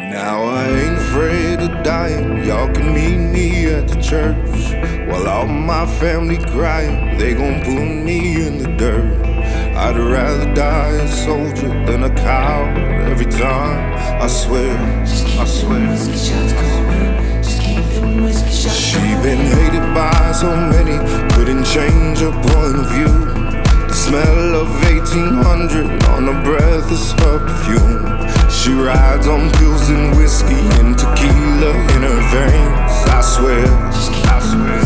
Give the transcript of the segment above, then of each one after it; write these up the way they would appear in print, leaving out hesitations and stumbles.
Now I ain't afraid of dying. Y'all can meet me at the church. While all my family crying, they gon' put me in the dirt. I'd rather die a soldier than a coward every time. I swear, I swear. She been hated by so many, couldn't change her point of view. The smell of 1800 on her breath is her perfume. She rides on pills and whiskey and tequila in her veins. I swear, I swear.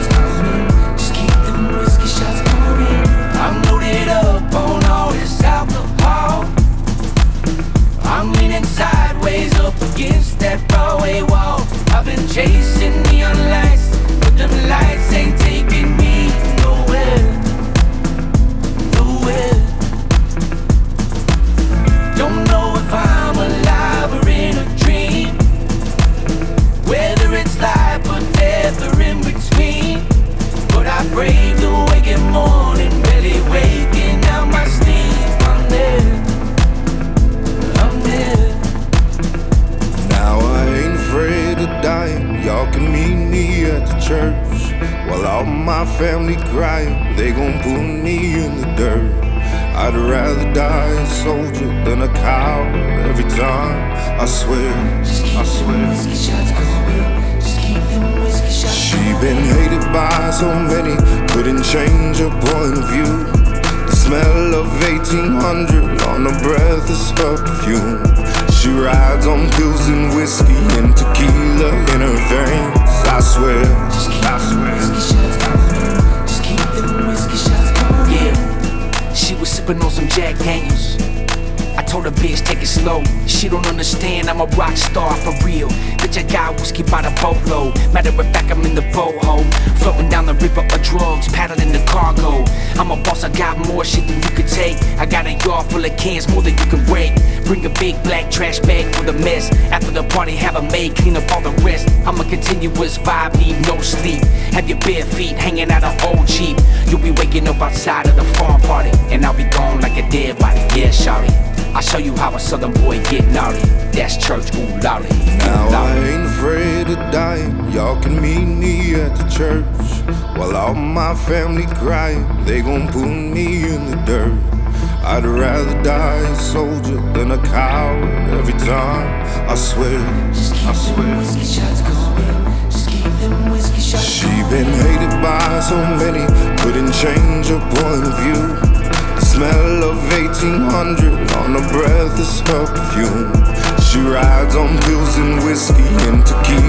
I'm loaded up on all this alcohol. I'm leaning sideways up against that Broadway wall. I've been chasing neon lights, but them lights ain't taking me nowhere, nowhere. Don't know if I'm alive or in a dream, whether it's life or death or in between. But I brave the waking morning, barely waking out my sleep. I'm there, I'm there. Now I ain't afraid of dying. Y'all can meet me at the church. While all my family crying, they gon' put me in the dirt. I'd rather die a soldier than a coward every time. I swear, I swear. She been hated by so many, couldn't change her point of view. The smell of 1800 on her breath is her perfume. She rides on pills and whiskey and tequila in her veins. I swear, I swear. Yeah, she was sipping on some Jack Daniels. I told her, bitch, take it slow. She don't understand, I'm a rock star for real. Bitch, I got whiskey by the boatload. Matter of fact, I'm in the boho, floating down the river of drugs, paddling the cargo. I'm a boss, I got more shit than you could take. I got a yard full of cans, more than you can break. Bring a big black trash bag for the mess. After the party, have a maid clean up all the rest. I'm a continuous vibe, need no sleep. Have your bare feet hanging out an old Jeep. You'll be waking up outside of the farm party, and I'll be gone like a dead body, yeah, shawty. I'll show you how a southern boy get naughty. That's church, ooh lolly. Now I ain't afraid of dying. Y'all can meet me at the church. While all my family crying, they gon' put me in the dirt. I'd rather die a soldier than a coward every time. I swear, I swear. She been hated by so many, couldn't change her point of view. The smell of 1800 on her breath is her perfume. She rides on pills and whiskey and tequila